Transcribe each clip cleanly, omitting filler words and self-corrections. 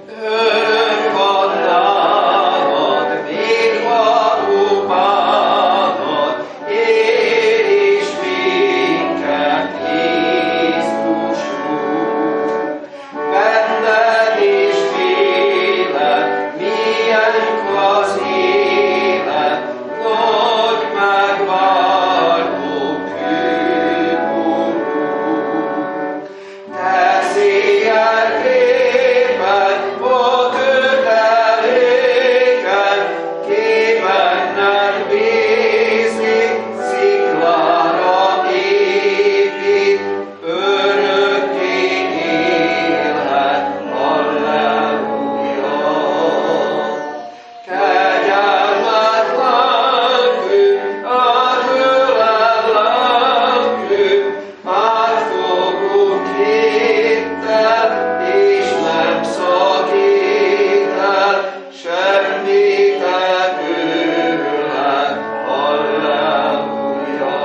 Öröm van nálad, még valóbánod, ér is minket, Jézus úr. Benned is élet, milyen az élet, nagy megváltó kőkorú. Te széjjel képed, ó köteléken, képennel bízik, sziklára épít, örökké élhet, halleluja. Kegyelmet lelkünk, átölel lelkünk, átfogunk hittel, és nem szakít el, semmi tevőlet, halleluja.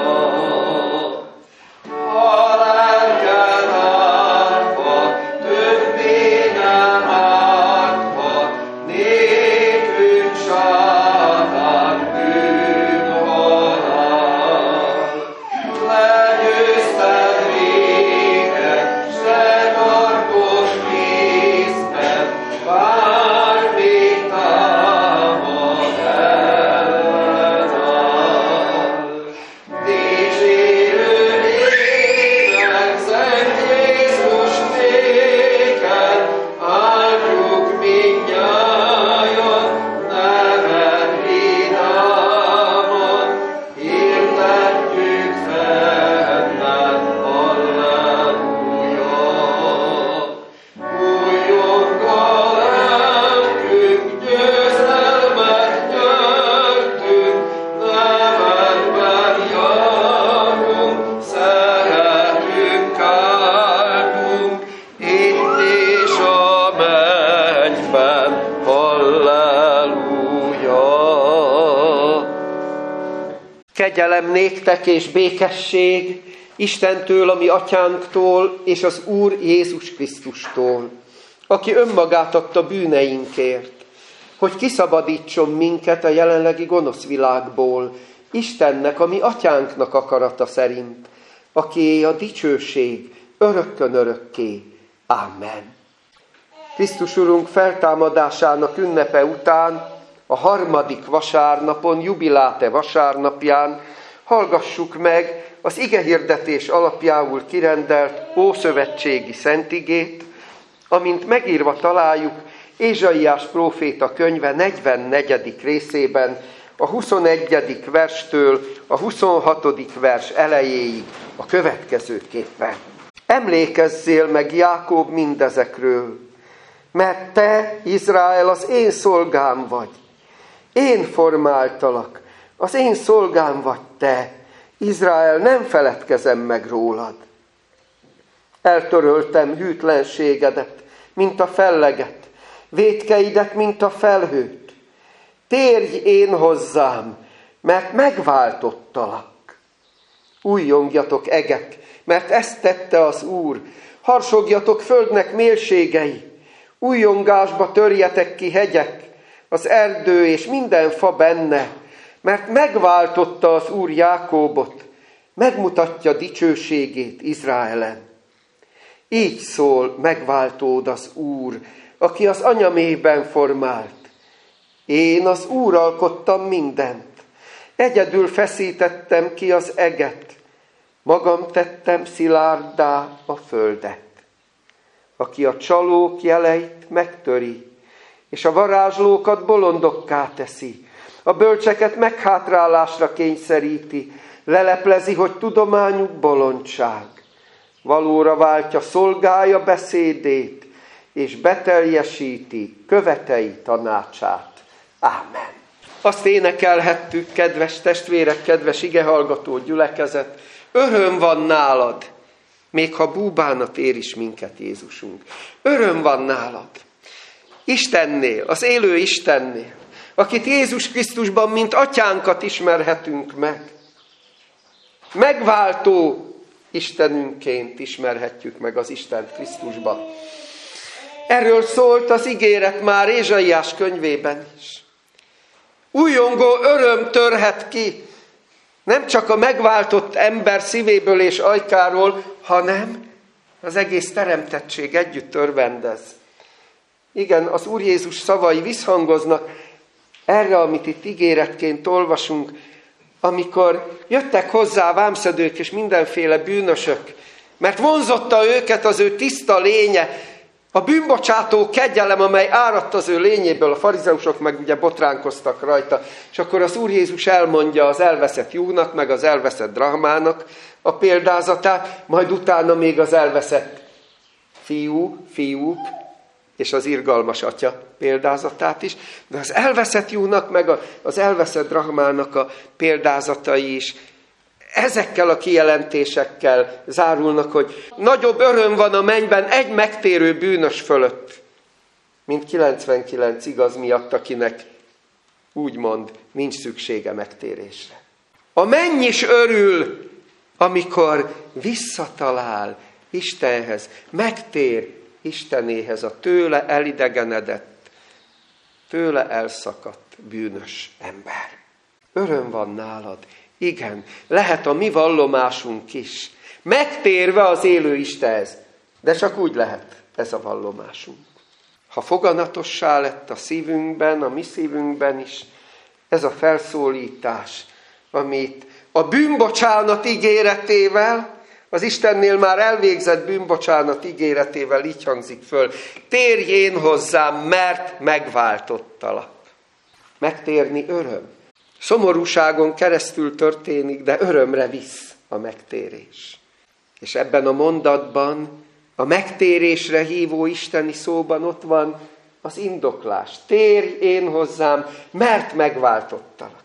Ha lelked ártva, többé nem ártva, nékünk sátán bűnhalál. Legyőzted véget, s te tartós készted, bármi támad ellened áll. Dicsérő ének, Szent Jézus néked, áldjuk mindnyájan, neved vidáman, hirdetjük fenned, halleluja. Újjong a lelkünk, győzelmet nyertünk, nevedben járunk, szeretünk áldunk, itt és a mennyben, halleluja. Kegyelem néktek és békesség Istentől, a mi atyánktól, és az Úr Jézus Krisztustól, aki önmagát adta bűneinkért, hogy kiszabadítson minket a jelenlegi gonosz világból, Istennek, a mi atyánknak akarata szerint, akié a dicsőség örökkön örökké. Amen. Krisztus Urunk feltámadásának ünnepe után, a harmadik vasárnapon, jubiláte vasárnapján hallgassuk meg az igehirdetés alapjául kirendelt ószövetségi szentigét, amint megírva találjuk Ézsaiás próféta könyve 44. részében, a 21. verstől a 26. vers elejéig a következőképpen. Emlékezzél meg, Jákob, mindezekről, mert te, Izrael, az én szolgám vagy. Én formáltalak, az én szolgám vagy te. Izrael, nem feledkezem meg rólad. Eltöröltem hűtlenségedet, mint a felleget, vétkeidet, mint a felhőt. Térj én hozzám, mert megváltottalak. Újjongjatok, egek, mert ezt tette az Úr. Harsogjatok, földnek mélségei. Újjongásba törjetek ki, hegyek, az erdő és minden fa benne, mert megváltotta az Úr Jákóbot, megmutatja dicsőségét Izraelen. Így szól megváltód az Úr, aki az anyaméhben formált. Én az Úr alkottam mindent, egyedül feszítettem ki az eget, magam tettem szilárddá a földet. Aki a csalók jeleit megtöri, és a varázslókat bolondokká teszi, a bölcseket meghátrálásra kényszeríti, leleplezi, hogy tudományuk bolondság. Valóra váltja szolgája beszédét, és beteljesíti követei tanácsát. Ámen. Azt énekelhettük, kedves testvérek, kedves igehallgató gyülekezet, öröm van nálad, még ha búbánat ér is minket, Jézusunk. Öröm van nálad. Istennél, az élő Istennél, akit Jézus Krisztusban, mint atyánkat ismerhetünk meg. Megváltó Istenünként ismerhetjük meg az Istent Krisztusban. Erről szólt az ígéret már Ézsaiás könyvében is. Újongó öröm törhet ki, nem csak a megváltott ember szívéből és ajkáról, hanem az egész teremtettség együtt örvendez. Igen, az Úr Jézus szavai visszhangoznak erre, amit itt ígéretként olvasunk, amikor jöttek hozzá vámszedők és mindenféle bűnösök, mert vonzotta őket az ő tiszta lénye, a bűnbocsátó kegyelem, amely áradt az ő lényéből, a farizeusok meg ugye botránkoztak rajta. És akkor az Úr Jézus elmondja az elveszett juhnak, meg az elveszett drachmának a példázatát, majd utána még az elveszett fiúk, és az irgalmas atya példázatát is, de az elveszett juhnak, meg az elveszett drachmának a példázatai is ezekkel a kijelentésekkel zárulnak, hogy nagyobb öröm van a mennyben egy megtérő bűnös fölött, mint 99 igaz miatt, akinek úgymond nincs szüksége megtérésre. A menny is örül, amikor visszatalál Istenhez, megtér Istenéhez a tőle elidegenedett, tőle elszakadt bűnös ember. Öröm van nálad. Igen, lehet a mi vallomásunk is. Megtérve az élő Istenhez. De csak úgy lehet ez a vallomásunk. Ha foganatossá lett a szívünkben, a mi szívünkben is, ez a felszólítás, amit a bűnbocsánat ígéretével, az Istennél már elvégzett bűnbocsánat ígéretével így hangzik föl. Térj én hozzám, mert megváltottalak. Megtérni öröm. Szomorúságon keresztül történik, de örömre visz a megtérés. És ebben a mondatban, a megtérésre hívó isteni szóban ott van az indoklás. Térj én hozzám, mert megváltottalak.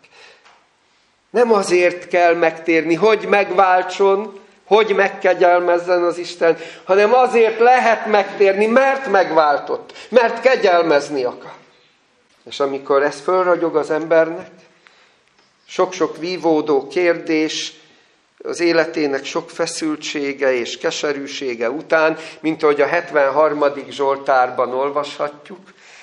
Nem azért kell megtérni, hogy megváltson, hogy megkegyelmezzen az Isten, hanem azért lehet megtérni, mert megváltott, mert kegyelmezni akar. És amikor ez fölragyog az embernek, sok-sok vívódó kérdés, az életének sok feszültsége és keserűsége után, mint ahogy a 73. Zsoltárban olvashatjuk,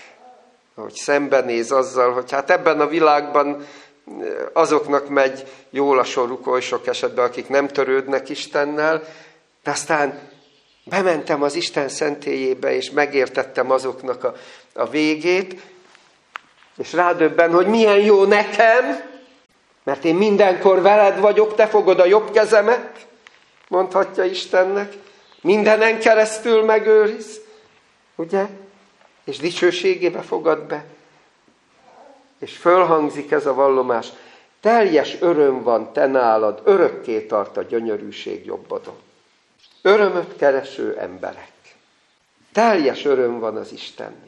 ahogy szembenéz azzal, hogy hát ebben a világban azoknak megy jól a soruk oly sok esetben, akik nem törődnek Istennel, de aztán bementem az Isten szentélyébe, és megértettem azoknak a végét, és rádöbben, hogy milyen jó nekem, mert én mindenkor veled vagyok, te fogod a jobb kezemet, mondhatja Istennek, mindenen keresztül megőriz, ugye? És dicsőségébe fogad be. És fölhangzik ez a vallomás, teljes öröm van te nálad, örökké tart a gyönyörűség jobbadon. Örömöt kereső emberek. Teljes öröm van az Istennél.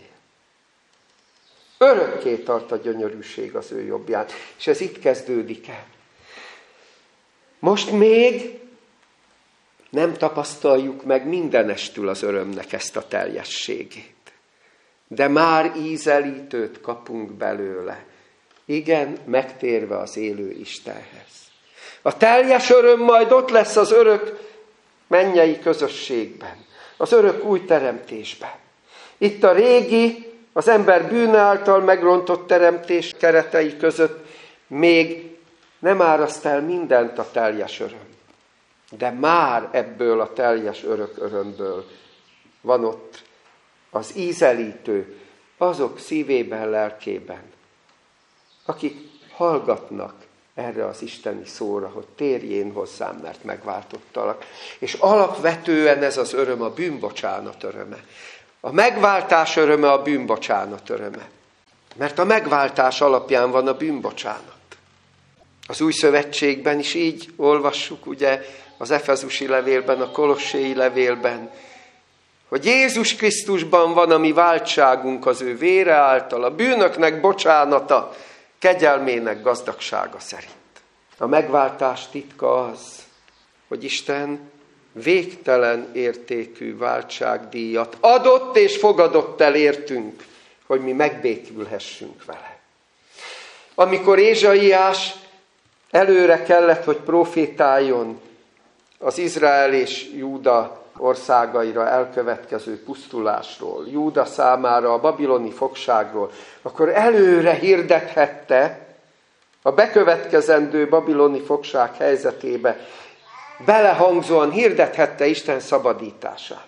Örökké tart a gyönyörűség az ő jobbján. És ez itt kezdődik el. Most még nem tapasztaljuk meg mindenestül az örömnek ezt a teljességét. De már ízelítőt kapunk belőle. Igen, megtérve az élő Istenhez. A teljes öröm majd ott lesz az örök mennyei közösségben. Az örök új teremtésben. Itt a régi, az ember bűne által megrontott teremtés keretei között még nem áraszt el mindent a teljes öröm. De már ebből a teljes örök örömből van ott az ízelítő, azok szívében, lelkében, akik hallgatnak erre az isteni szóra, hogy térjén hozzám, mert megváltottalak. És alapvetően ez az öröm a bűnbocsánat öröme. A megváltás öröme a bűnbocsánat öröme. Mert a megváltás alapján van a bűnbocsánat. Az Új Szövetségben is így olvassuk, ugye, az Efezusi levélben, a Kolosséi levélben, hogy Jézus Krisztusban van a mi váltságunk az ő vére által, a bűnöknek bocsánata, kegyelmének gazdagsága szerint. A megváltás titka az, hogy Isten végtelen értékű váltságdíjat adott és fogadott el értünk, hogy mi megbékülhessünk vele. Amikor Ézsaiás előre kellett, hogy profétáljon az Izrael és Júda országaira elkövetkező pusztulásról, Júda számára a babiloni fogságról, akkor előre hirdethette a bekövetkezendő babiloni fogság helyzetébe, belehangzóan hirdethette Isten szabadítását.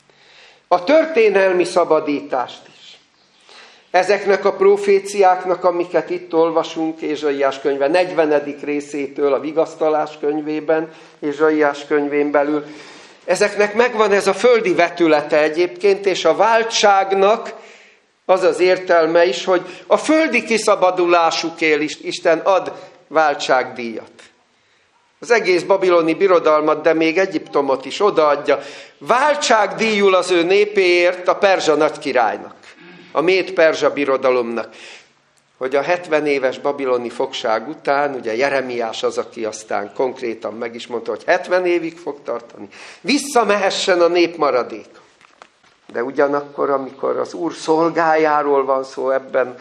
A történelmi szabadítást is. Ezeknek a proféciáknak, amiket itt olvasunk Ézsaiás könyve 40. részétől a vigasztalás könyvében, Ézsaiás könyvén belül, ezeknek megvan ez a földi vetülete egyébként, és a váltságnak az az értelme is, hogy a földi kiszabadulásukért Isten ad váltságdíjat. Az egész babiloni birodalmat, de még Egyiptomot is odaadja. Váltságdíjul az ő népéért a perzsa nagykirálynak, a méd-perzsa birodalomnak, hogy a 70 éves babiloni fogság után, ugye Jeremiás az, aki aztán konkrétan meg is mondta, hogy 70 évig fog tartani, visszamehessen a nép maradéka. De ugyanakkor, amikor az Úr szolgájáról van szó ebben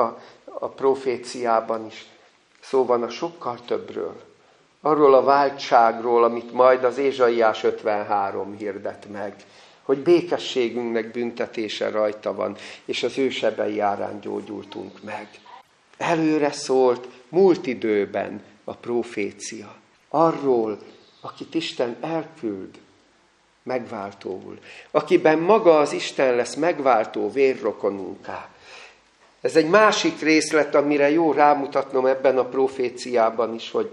a proféciában is, szó van a sokkal többről. Arról a váltságról, amit majd az Ézsaiás 53 hirdet meg, hogy békességünknek büntetése rajta van, és az ő sebei árán gyógyultunk meg. Előre szólt múlt időben a profécia. Arról, akit Isten elküld megváltóul, akiben maga az Isten lesz megváltó vérrokonunká. Ez egy másik részlet, amire jó rámutatnom ebben a proféciában is, hogy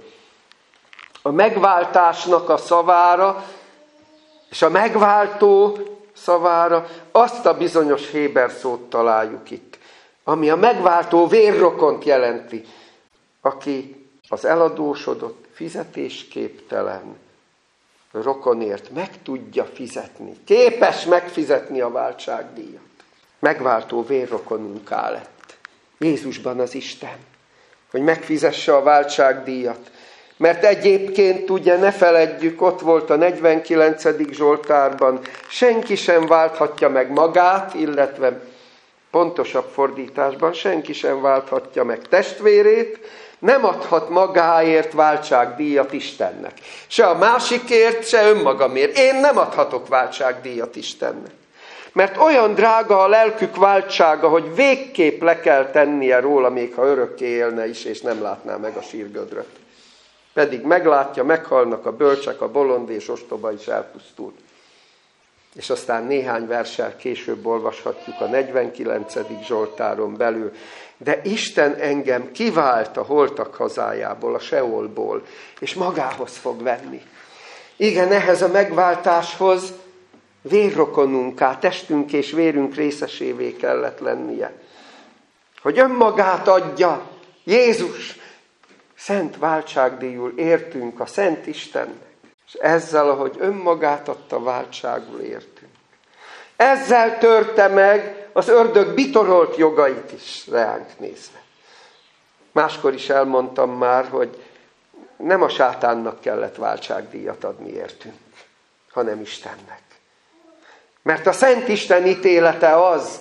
a megváltásnak a szavára, és a megváltó szavára azt a bizonyos héber szót találjuk itt, ami a megváltó vérrokont jelenti, aki az eladósodott, fizetésképtelen rokonért meg tudja fizetni, képes megfizetni a váltságdíjat. Megváltó vérrokonunká lett Jézusban az Isten, hogy megfizesse a váltságdíjat. Mert egyébként, ugye ne feledjük, ott volt a 49. Zsoltárban, senki sem válthatja meg magát, illetve pontosabb fordításban, senki sem válthatja meg testvérét, nem adhat magáért váltságdíjat Istennek. Se a másikért, se önmagamért. Én nem adhatok váltságdíjat Istennek. Mert olyan drága a lelkük váltsága, hogy végképp le kell tennie róla, még ha örökké élne is, és nem látná meg a sírgödröt. Pedig meglátja, meghalnak a bölcsek, a bolond és ostoba is elpusztul. És aztán néhány verssel később olvashatjuk a 49. Zsoltáron belül. De Isten engem kivált a holtak hazájából, a Seolból, és magához fog venni. Igen, ehhez a megváltáshoz vérrokonunká, testünk és vérünk részesévé kellett lennie. Hogy önmagát adja Jézus, szent váltságdíjul értünk a Szent Istennek. És ezzel, ahogy önmagát adta, váltságul értünk. Ezzel törte meg az ördög bitorolt jogait is reánk nézve. Máskor is elmondtam már, hogy nem a sátánnak kellett váltságdíjat adni értünk, hanem Istennek. Mert a Szent Isten ítélete az,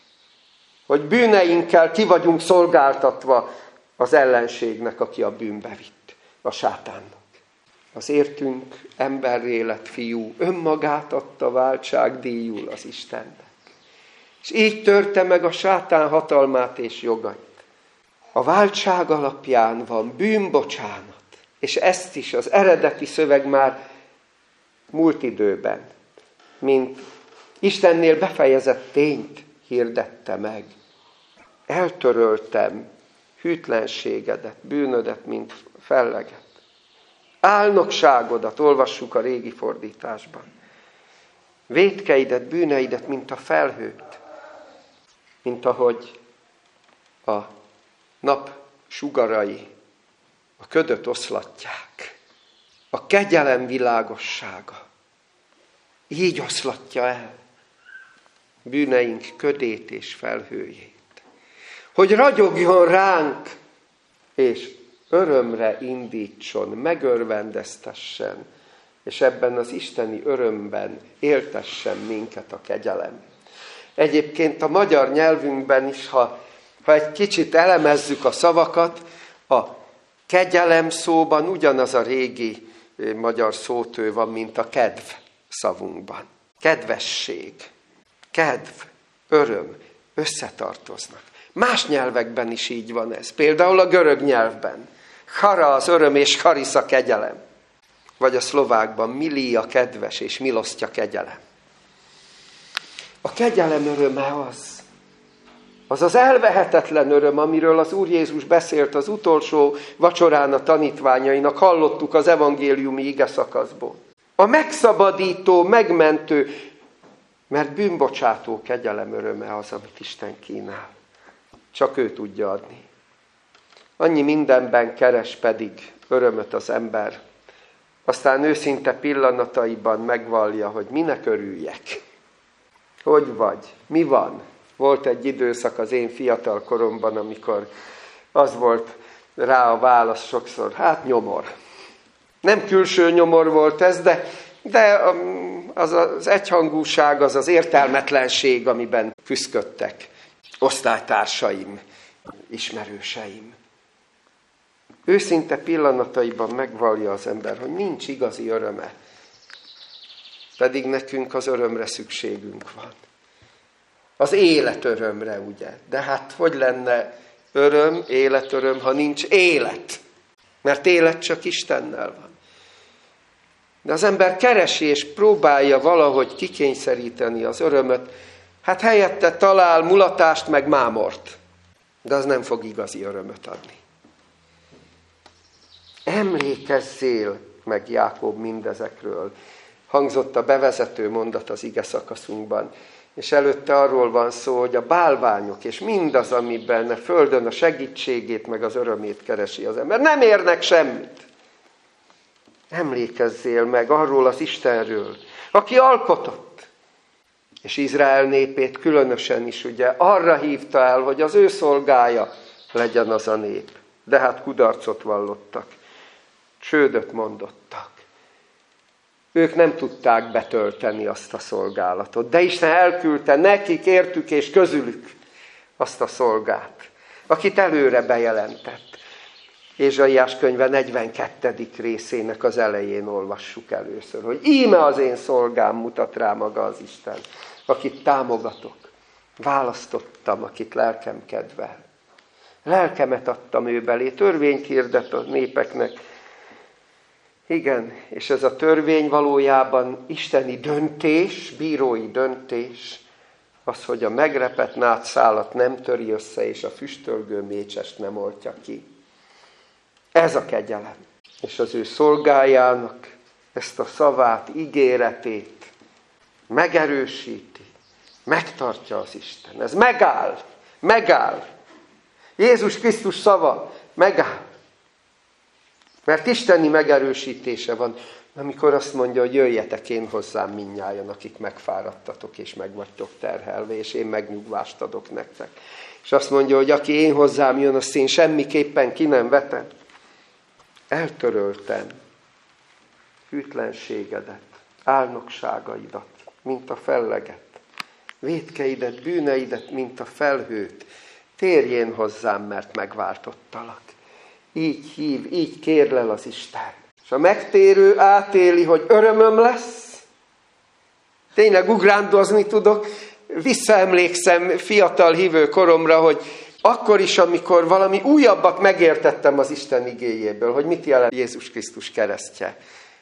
hogy bűneinkkel ki vagyunk szolgáltatva az ellenségnek, aki a bűnbe vitt, a sátánnak. Az értünk emberré lett fiú önmagát adta váltságdíjul az Istennek. És így törte meg a sátán hatalmát és jogait. A váltság alapján van bűnbocsánat, és ezt is az eredeti szöveg már múlt időben, mint Istennél befejezett tényt hirdette meg. Eltöröltem hűtlenségedet, bűnödet, mint felleget. Álnokságodat, olvassuk a régi fordításban. Vétkeidet, bűneidet, mint a felhőt. Mint ahogy a nap sugarai a ködöt oszlatják. A kegyelem világossága így oszlatja el bűneink ködét és felhőjét. Hogy ragyogjon ránk, és örömre indítson, megörvendeztessen, és ebben az isteni örömben éltessen minket a kegyelem. Egyébként a magyar nyelvünkben is, ha egy kicsit elemezzük a szavakat, a kegyelem szóban ugyanaz a régi magyar szótő van, mint a kedv szavunkban. Kedvesség, kedv, öröm összetartoznak. Más nyelvekben is így van ez. Például a görög nyelvben. Chara az öröm és charis a kegyelem. Vagy a szlovákban mili a kedves és milosztja kegyelem. A kegyelem öröme az elvehetetlen öröm, amiről az Úr Jézus beszélt az utolsó vacsorán a tanítványainak, hallottuk az evangéliumi igeszakaszból. A megszabadító, megmentő, mert bűnbocsátó kegyelem öröme az, amit Isten kínál. Csak ő tudja adni. Annyi mindenben keres pedig örömöt az ember. Aztán őszinte pillanataiban megvallja, hogy minek örüljek. Hogy vagy? Mi van? Volt egy időszak az én fiatal koromban, amikor az volt rá a válasz sokszor, hát nyomor. Nem külső nyomor volt ez, de az egyhangúság, az értelmetlenség, amiben küszködtek osztálytársaim, ismerőseim. Őszinte pillanataiban megvallja az ember, hogy nincs igazi öröme. Pedig nekünk az örömre szükségünk van. Az életörömre, ugye? De hát hogy lenne öröm, életöröm, ha nincs élet? Mert élet csak Istennel van. De az ember keresi és próbálja valahogy kikényszeríteni az örömöt, hát helyette talál mulatást meg mámort. De az nem fog igazi örömöt adni. Emlékezzél meg, Jákob, mindezekről. Hangzott a bevezető mondat az ige szakaszunkban. És előtte arról van szó, hogy a bálványok és mindaz, amiben a földön a segítségét meg az örömét keresi az ember, nem érnek semmit. Emlékezzél meg arról az Istenről, aki alkotott. És Izrael népét különösen is ugye arra hívta el, hogy az ő szolgája legyen az a nép. De hát kudarcot vallottak. Csődöt mondottak. Ők nem tudták betölteni azt a szolgálatot. De Isten elküldte nekik, értük és közülük azt a szolgát, akit előre bejelentett. Ézsaiás könyve 42. részének az elején olvassuk először, hogy íme az én szolgám, mutat rá maga az Isten, akit támogatok, választottam, akit lelkem kedvel. Lelkemet adtam ő belé, törvényt hirdet a népeknek. Igen, és ez a törvény valójában isteni döntés, bírói döntés, az, hogy a megrepett nátszálat nem töri össze, és a füstölgő mécsest nem oltja ki. Ez a kegyelem. És az ő szolgájának ezt a szavát, ígéretét megerősíti, megtartja az Isten. Ez megáll. Jézus Krisztus szava megáll. Mert isteni megerősítése van, amikor azt mondja, hogy jöjjetek én hozzám mindnyájan, akik megfáradtatok és meg vagytok terhelve, és én megnyugvást adok nektek. És azt mondja, hogy aki én hozzám jön, azt én semmiképpen ki nem vetem. Eltöröltem hűtlenségedet, álnokságaidat, mint a felleget, vétkeidet, bűneidet, mint a felhőt. Térjén hozzám, mert megváltottalak. Így hív, így kérlel az Isten. És a megtérő átéli, hogy örömöm lesz. Tényleg ugrándozni tudok. Visszaemlékszem fiatal hívő koromra, hogy akkor is, amikor valami újabbat megértettem az Isten igéjéből, hogy mit jelent Jézus Krisztus keresztje.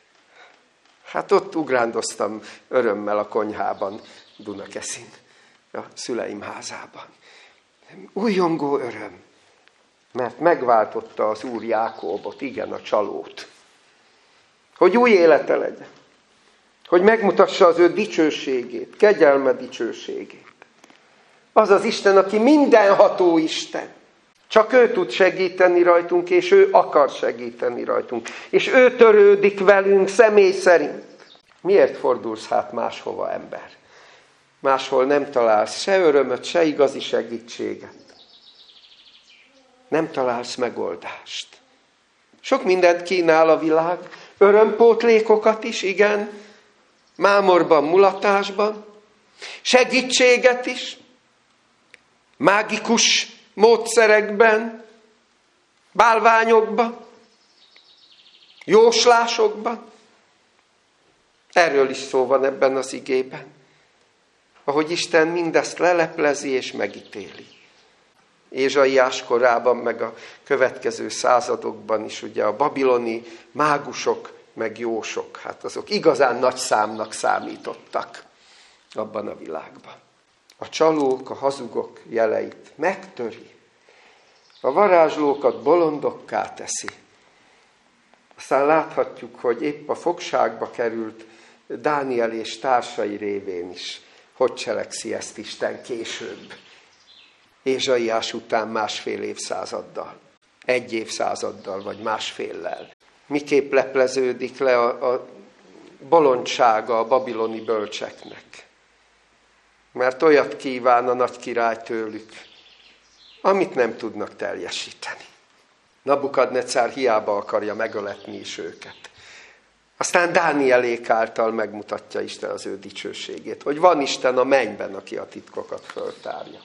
Hát ott ugrándoztam örömmel a konyhában, Dunakeszin, a szüleim házában. Újongó öröm. Mert megváltotta az Úr Jákóbot, igen, a csalót. Hogy új élete legyen. Hogy megmutassa az ő dicsőségét, kegyelme dicsőségét. Az az Isten, aki mindenható Isten. Csak ő tud segíteni rajtunk, és ő akar segíteni rajtunk. És ő törődik velünk személy szerint. Miért fordulsz hát máshova, ember? Máshol nem találsz se örömöt, se igazi segítséget. Nem találsz megoldást. Sok mindent kínál a világ, örömpótlékokat is, igen, mámorban, mulatásban, segítséget is, mágikus módszerekben, bálványokban, jóslásokban. Erről is szó van ebben az igében. Ahogy Isten mindezt leleplezi és megítéli. Ézsaiás korában, meg a következő századokban is ugye a babiloni mágusok, meg jósok, hát azok igazán nagy számnak számítottak abban a világban. A csalók, a hazugok jeleit megtöri. A varázslókat bolondokká teszi. Aztán láthatjuk, hogy épp a fogságba került Dániel és társai révén is hogy cselekszi ezt Isten később. Ézsaiás után 1,5 évszázaddal, 1 évszázaddal vagy 1,5-lel. Miképp lepleződik le a bolondsága a babiloni bölcseknek. Mert olyat kíván a nagy király tőlük, amit nem tudnak teljesíteni. Nabukadnecár hiába akarja megöletni is őket. Aztán Dánielék által megmutatja Isten az ő dicsőségét, hogy van Isten a mennyben, aki a titkokat föltárja.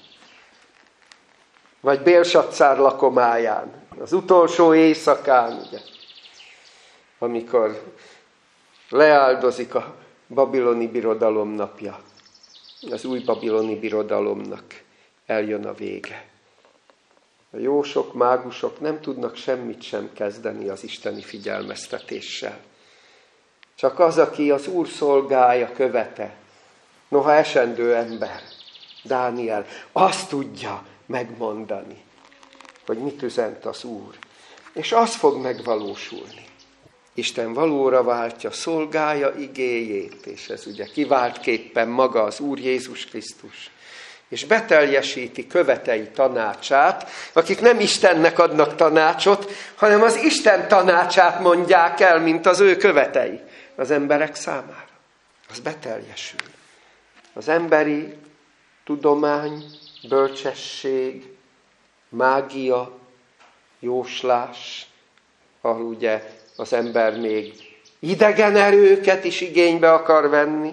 Vagy Bélsaccár lakomáján, az utolsó éjszakán, ugye, amikor leáldozik a babiloni birodalom napja, az új babiloni birodalomnak eljön a vége. A jósok, mágusok nem tudnak semmit sem kezdeni az isteni figyelmeztetéssel. Csak az, aki az Úr szolgája, követe, noha esendő ember, Dániel, azt tudja megmondani, hogy mit üzent az Úr. És az fog megvalósulni. Isten valóra váltja szolgája igéjét, és ez ugye kiváltképpen maga az Úr Jézus Krisztus. És beteljesíti követei tanácsát, akik nem Istennek adnak tanácsot, hanem az Isten tanácsát mondják el, mint az ő követei az emberek számára. Az beteljesül. Az emberi tudomány, bölcsesség, mágia, jóslás, ahol ugye az ember még idegen erőket is igénybe akar venni.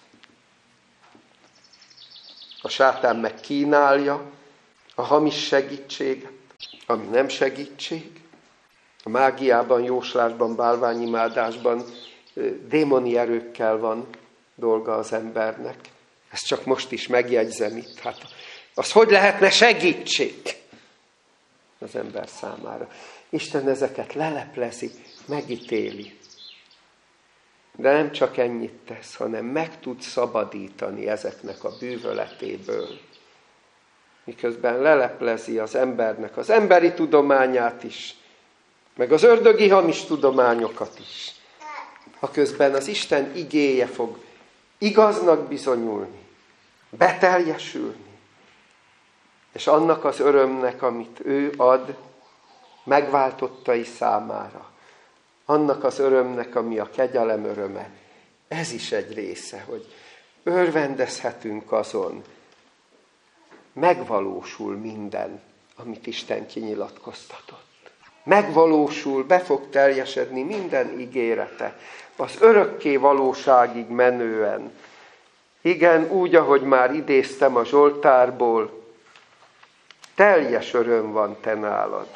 A sátán meg kínálja a hamis segítséget, ami nem segítség. A mágiában, jóslásban, bálványimádásban démoni erőkkel van dolga az embernek. Ezt csak most is megjegyzem itt. Hát az hogy lehetne segítség az ember számára? Isten ezeket leleplezi, megítéli. De nem csak ennyit tesz, hanem meg tud szabadítani ezeknek a bűvöletéből. Miközben leleplezi az embernek az emberi tudományát is, meg az ördögi hamis tudományokat is. Aközben az Isten igéje fog igaznak bizonyulni, beteljesülni, és annak az örömnek, amit ő ad megváltottai számára, annak az örömnek, ami a kegyelem öröme, ez is egy része, hogy örvendezhetünk azon, megvalósul minden, amit Isten kinyilatkoztatott. Megvalósul, be fog teljesedni minden ígérete, az örökké valóságig menően. Igen, úgy, ahogy már idéztem a Zsoltárból, teljes öröm van te nálad.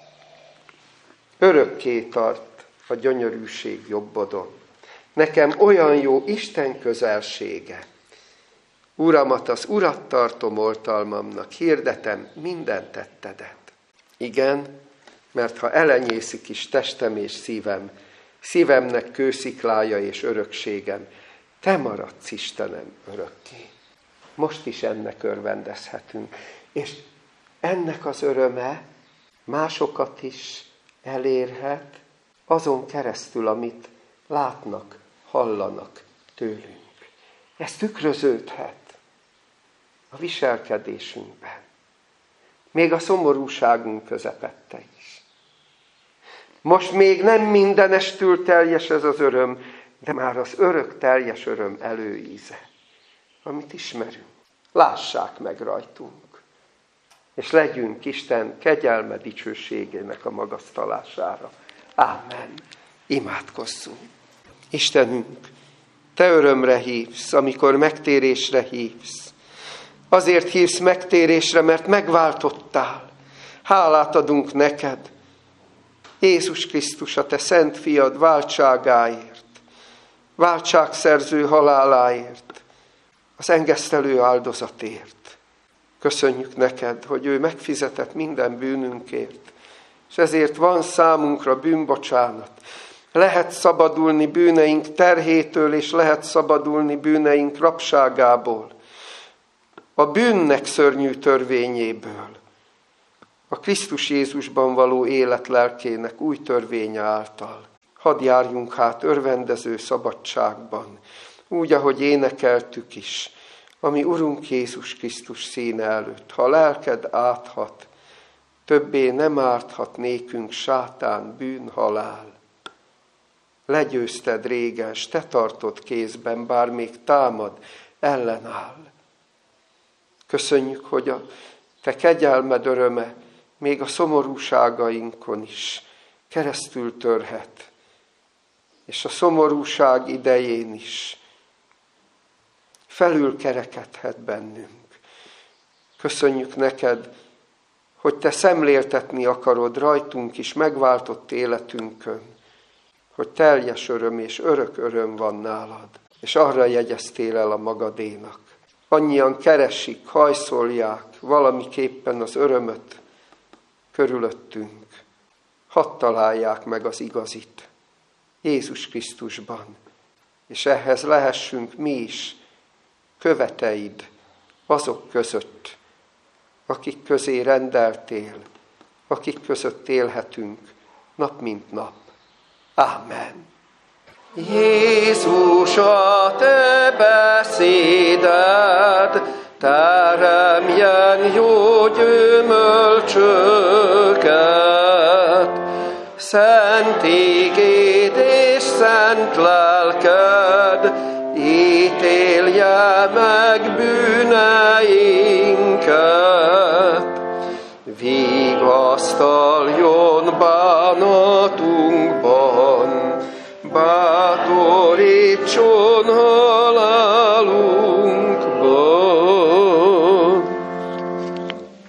Örökké tart a gyönyörűség jobbodon. Nekem olyan jó Isten közelsége. Uramat, az Urat tartom oltalmamnak, hirdetem minden tettedet. Igen, mert ha elenyészik is testem és szívem, szívemnek kősziklája és örökségem, te maradsz, Istenem, örökké. Most is ennek örvendezhetünk. És ennek az öröme másokat is elérhet azon keresztül, amit látnak, hallanak tőlünk. Ez tükröződhet a viselkedésünkben. Még a szomorúságunk közepette is. Most még nem mindenestül teljes ez az öröm, de már az örök teljes öröm előíze, amit ismerünk. Lássák meg rajtunk, és legyünk Isten kegyelme dicsőségének a magasztalására. Ámen. Imádkozzunk. Istenünk, te örömre hívsz, amikor megtérésre hívsz. Azért hívsz megtérésre, mert megváltottál. Hálát adunk neked, Jézus Krisztus, a te szent fiad váltságáért. váltságszerző haláláért, az engesztelő áldozatért. Köszönjük neked, hogy ő megfizetett minden bűnünkért, és ezért van számunkra bűnbocsánat. Lehet szabadulni bűneink terhétől, és lehet szabadulni bűneink rabságából, a bűnnek szörnyű törvényéből, a Krisztus Jézusban való élet lelkének új törvénye által. Hadd járjunk hát örvendező szabadságban, úgy, ahogy énekeltük is, ami Urunk Jézus Krisztus színe előtt. Ha lelked áthat, többé nem árthat nékünk sátán, bűn, halál. Legyőzted régen, s te tartod kézben, bár még támad, ellenáll. Köszönjük, hogy a te kegyelmed öröme még a szomorúságainkon is keresztül törhet, és a szomorúság idején is felülkerekedhet bennünk. Köszönjük neked, hogy te szemléltetni akarod rajtunk is megváltott életünkön, hogy teljes öröm és örök öröm van nálad, és arra jegyeztél el a magadénak. Annyian keresik, hajszolják valamiképpen az örömöt körülöttünk. Hadd találják meg az igazit Jézus Krisztusban, és ehhez lehessünk mi is követeid azok között, akik közé rendeltél, akik között élhetünk nap mint nap. Ámen. Jézus, a te beszéded teremjen jó gyümölcsöket. Szent igéd és szent lelked ítélje meg bűneinket. Vigasztaljon bánatunkban, bátorítson